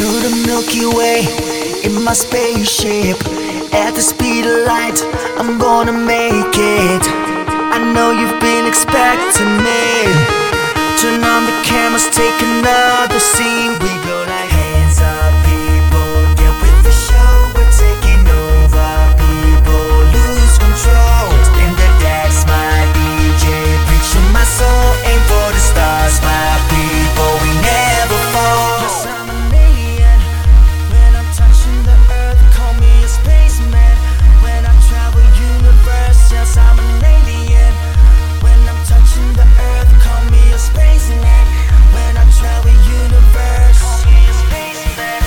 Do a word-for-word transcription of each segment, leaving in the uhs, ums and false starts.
Through the Milky Way, in my spaceship, at the speed of light, I'm gonna make it. I know you've been expecting me. Turn on the cameras, take another scene. We go like hands up, people, get with the show. We're taking over, people, lose control. In the decks, my D J, preach to my soul. Aim for the stars, my people, we never fall. Yes, I'm an alien. When I'm touching the earth, call me a spaceman. When I travel universe, yes, I'm an alien. When I'm touching the earth, call me a spaceman. When I travel universe, call me a spaceman.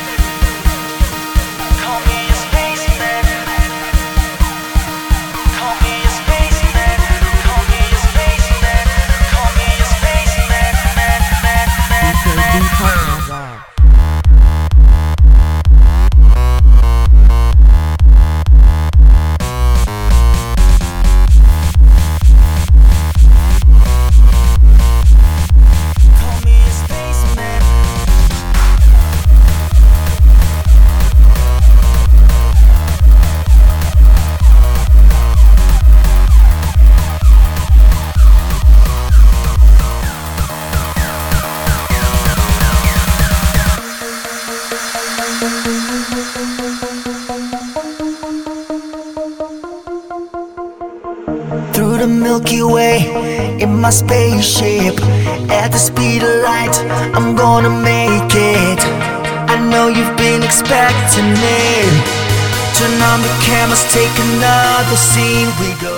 Call me a spaceman. Call me a spaceman. Call me a spaceman. Call me a spaceman. Man, man, man, man. Call me a spaceman. Through the Milky Way, in my spaceship, at the speed of light, I'm gonna make it. I know you've been expecting it. Turn on the cameras, take another scene. We go